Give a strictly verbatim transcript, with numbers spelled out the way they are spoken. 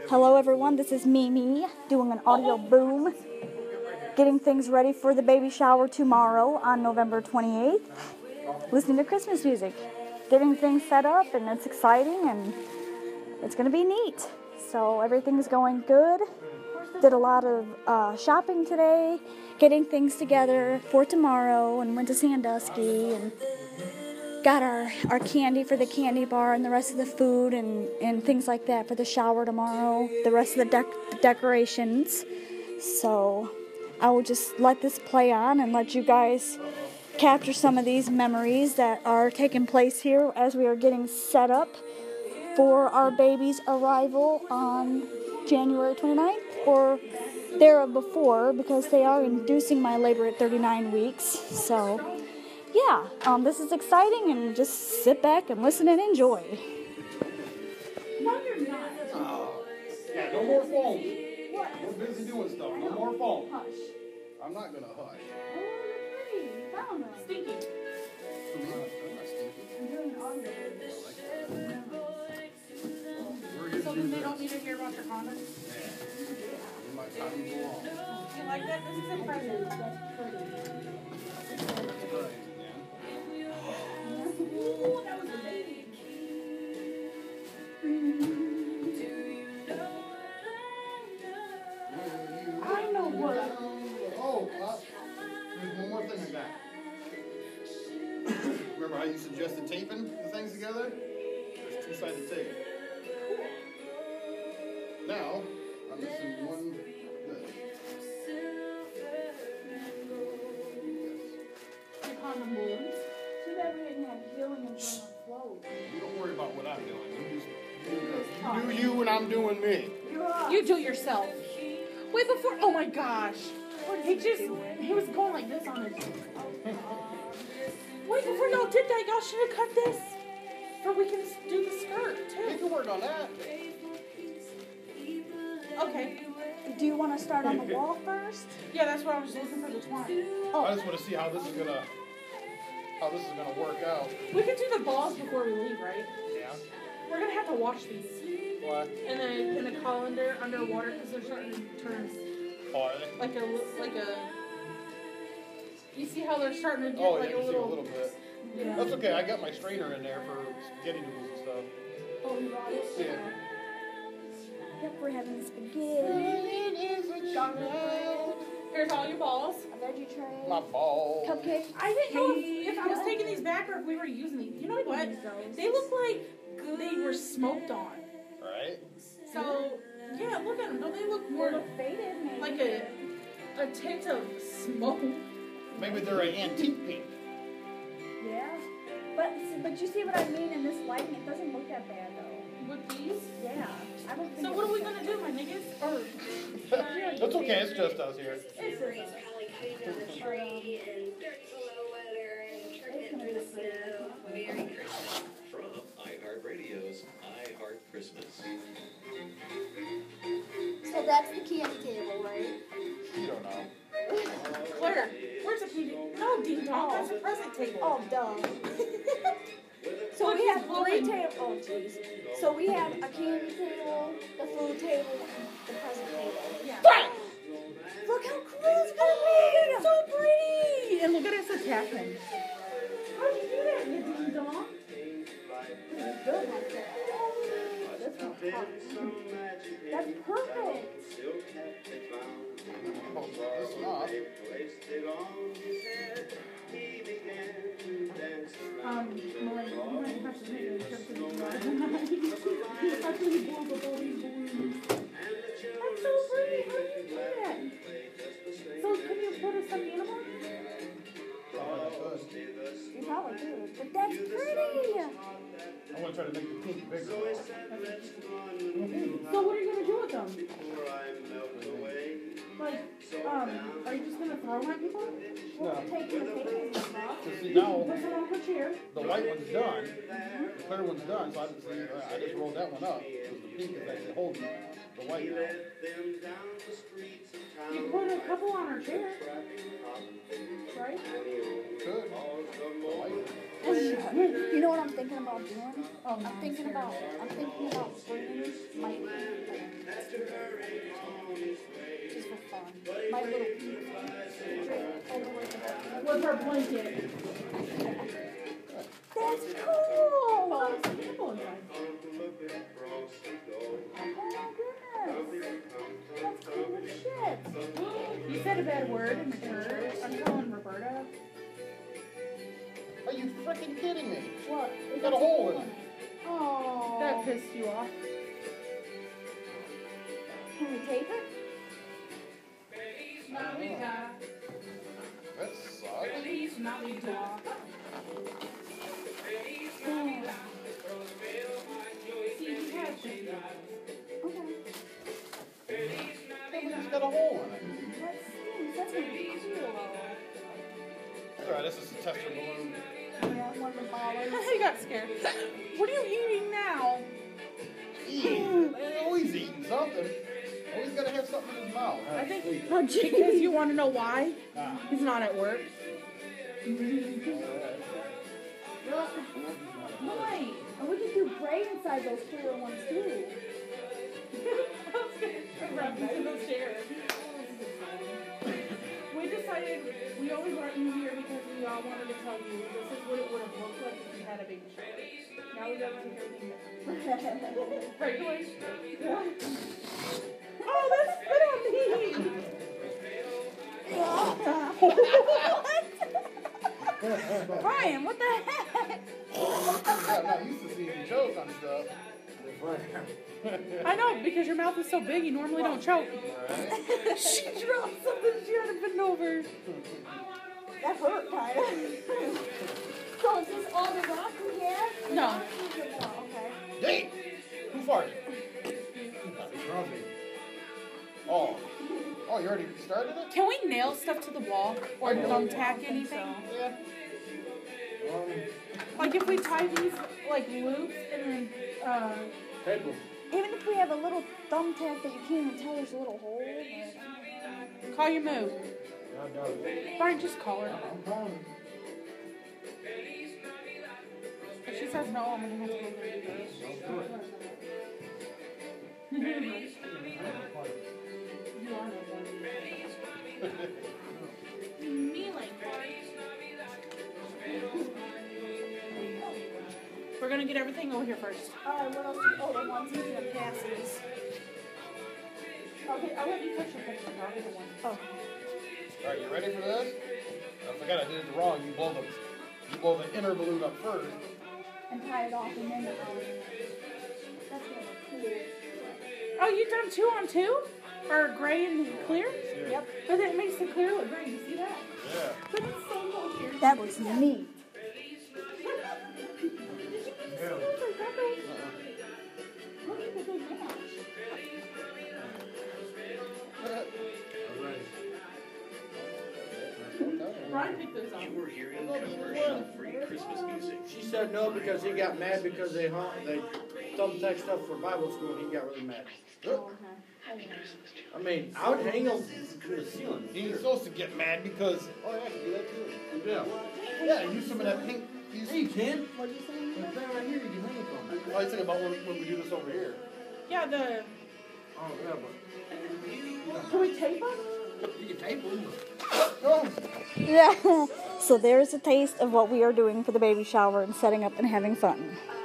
Hello everyone, this is Mimi doing an audio boom, getting things ready for the baby shower tomorrow on November twenty-eighth, listening to Christmas music, getting things set up, and it's exciting and it's going to be neat. So everything's going good. Did a lot of uh, shopping today, getting things together for tomorrow, and went to Sandusky and got our, our candy for the candy bar and the rest of the food and, and things like that for the shower tomorrow, the rest of the, dec- the decorations. So I will just let this play on and let you guys capture some of these memories that are taking place here as we are getting set up for our baby's arrival on January twenty-ninth or there before, because they are inducing my labor at thirty-nine weeks. So yeah, um, this is exciting, and just sit back and listen and enjoy. No, you're not. Oh. Yeah, no more phone. What? We're busy doing stuff. No more phone. Hush. I'm not gonna hush. Oh, you're pretty. I don't know. Stinky. I'm not, I'm not stinky. I'm doing an audio. We're here So to do then they this. don't need to hear about your condoms? Yeah. We might time to go on. You like that? This is a present. That's pretty. Right, Ooh, that was a baby. I know what. Oh, uh, there's one more thing I got. Remember how you suggested taping the things together? There's two-sided tape. Now, I'm missing one this. Your condom balloons. Too bad we didn't have healing and trying to float. You don't worry about what I'm doing. You, just, you, do you and I'm doing me. You do it yourself. Wait, before. Oh my gosh. He just. He was going like this on his. Wait, before y'all did that, y'all should have cut this. So we can do the skirt, We too. can work on that. Okay. Do you want to start on the wall first? Yeah, that's what I was looking for the twine. I just want to see how this is gonna how this is gonna work out. We could do the balls before we leave, right? Yeah. We're gonna have to wash these What? in a in a colander underwater because they're starting to turn Oh, are they? like a like a. You see how they're starting to get Oh, yeah, like you a can see little. a little bit. Yeah. That's okay. I got my strainer in there for spaghetti noodles and stuff. Oh, you got it? Yeah. Yep, we're having spaghetti, Here's all your balls. a veggie tray, My ball. cupcake. I didn't know if, if I was taking these back or if we were using these. You know what? They look like they were smoked on. Right? So, yeah, look at them. Don't they look more Faded, maybe. like a a tint of smoke? Maybe they're an antique pink. Yeah. But but you see what I mean in this lighting? It doesn't look that bad though. With these? Yeah. I don't think So what are we gonna do, my niggas? Or That's okay. It's just us here. it's From iHeartRadio's iHeart Christmas. So that's the candy table, right? You don't know. where? Where's the P D? No, Ding Dong. That's a present table. Oh, duh. So we have three tables. Oh, jeez. So we have a candy table, the food table, and the present table. Yeah. Look how cool it's gonna be! It's so pretty. And look at us attacking. How'd you do that, you Ding Dong? Good like that. That's not hot. That's perfect. Oh, this is off. Um, Melanie, you might have to make a trip to the After you blow up all these balloons. That's so pretty. How do you do that? So can you put a stuffed animal? You probably do. But that's pretty! I want to try to make the pink bigger. So what are you gonna do with them? Like, um, are you just gonna throw them at people? No. Taking the tables off. So see, now Put some on the chair. the white one's done. The clear one's done. So I, see, I just rolled that one up. Because the pink is actually holding the white now. You can put a couple on our chair. Right? Good. The white. You know what I'm thinking about doing? Oh, I'm thinking about, I'm thinking about bringing my was her blanket. That's cool. Oh, there's some people inside. Oh my goodness. That's cool as shit. You said a bad word in the church. I'm calling Roberta. Are you freaking kidding me? What? We got a hole in it. Oh. That pissed you off. Can we tape it? That sucks. Please not leave the walk. See, you had to. Okay. Hey, we just got a hole in it. That stinks. That's gonna be cool. Alright, this is a tester balloon. Yeah, one of the ballers. I got scared. What are you eating now? Eat. They're always eating something. Always gotta have something in his mouth. I think because you want to know why? He's not at work. Why? And we can do braid inside those clear ones too. We decided we only brought you here because we all wanted to tell you this is what it would have looked like if you had a baby shower. Now we got to take everything back. Right, Joyce? Yeah. Oh, that's spit on me! Brian, what the heck? I'm not used to seeing you choke on stuff. I know, because your mouth is so big, you normally don't choke. Right? She dropped something, she had to bend over. That hurt, kind of. So is this all the rock we have? No. Okay. Dang! Who farted? Oh. Oh, you already started it? Can we nail stuff to the wall? Or thumbtack anything? Yeah. Like if we tie these like loops and then uh Table. Even if we have a little thumbtack that you can't even tell there's a little hole. But... call your move. Brian, just call her. I'm calling. If she says no, I'm gonna have to go there. You are me like we're gonna get everything over here first. Alright, what else? Oh, the ones using the passes. Okay, I'll let you touch your picture. I'll get the one. Oh. Alright, you ready for this? I forgot I did it wrong. You blow the you blow the inner balloon up first. And tie it off and then it goes. That's gonna be cool. Oh, you done two on two? Or gray and clear? Yep. But it makes the clear look gray. You see that? Yeah. But it's so cool here. That was neat. Brian picked those up. You were hearing commercial-free Christmas music. She said no because he got mad because they hung, they thumbtack stuff for Bible school and he got really mad. I mean, I would hang them to the ceiling. He's supposed to get mad because oh yeah, I can do that too. Yeah. Yeah, use some of that pink. Use, Hey, you can. What are you saying? That thing right here, you can hang it from. I was thinking about when, when we do this over here. Yeah, the. Oh, yeah, but Can we tape them? you can tape them. Oh. Yeah. So there's a taste of what we are doing for the baby shower and setting up and having fun.